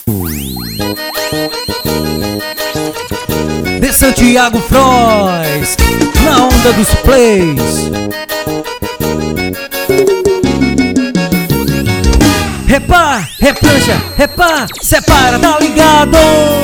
De Santiago Frois, na onda dos plays. Repá, replancha, repá, separa, tá ligado?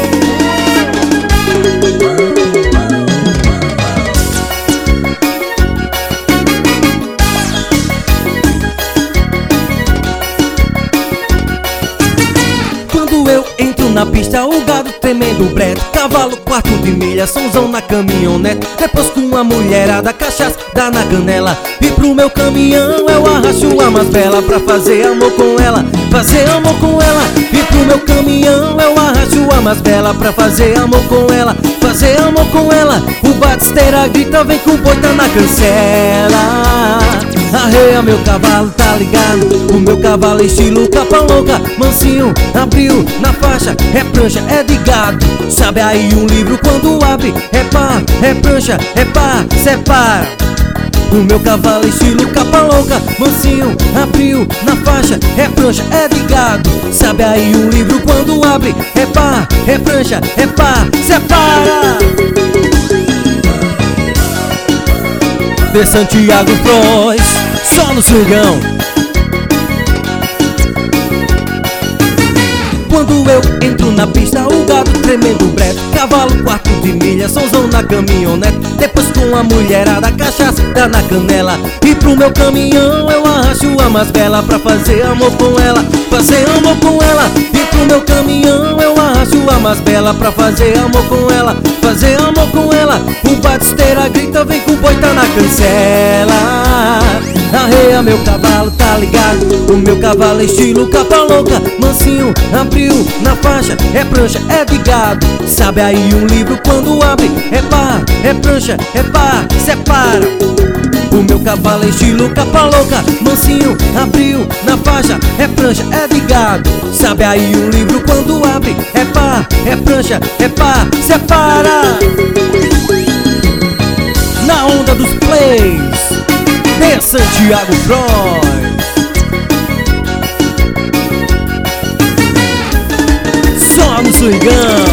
Quando eu entro na pista, o gado tremendo brete, cavalo quarto de milha, sonzão na caminhonete. Depois com a mulherada, cachaça dá na canela. E pro meu caminhão eu arrasto a mais bela pra fazer amor com ela, fazer amor com ela. E pro meu caminhão eu arrasto a mais bela pra fazer amor com ela, fazer amor com ela. O batisteira grita, vem com o boi tá na cancela. Arreia meu cavalo, tá ligado? O meu cavalo é estilo capa louca, mansinho, abriu na faixa, é prancha, é de gado. Sabe aí um livro quando abre, é pá, é prancha, é pá, separa. O meu cavalo é estilo capa louca, mansinho, abriu na faixa, é prancha, é de gado. Sabe aí um livro quando abre, é pá, é prancha, é pá, separa. De Santiago Frois, só no swingão. Quando eu entro na pista, o gado tremendo breve, cavalo quarto de milha, sonzão na caminhonete. Depois com a mulherada, cachaça dá na canela. E pro meu caminhão eu arrasto a mais bela pra fazer amor com ela, fazer amor com ela. E pro meu caminhão eu arrasto a mais bela pra fazer amor com ela, fazer amor com ela. O batisteira grita, vem com o boi tá na cancela. Arreia meu cavalo, tá ligado? O meu cavalo é estilo capa louca, mansinho, abriu na faixa, é prancha, é de gado. Sabe aí um livro quando abre, é pá, é prancha, é pá, separa. O meu cavalo é estilo capa louca, mansinho, abriu na faixa, é prancha, é de gado. Sabe aí um livro quando abre, é pá, é prancha, é pá, separa. Na onda dos plays, de Santiago Frois, só no swingão.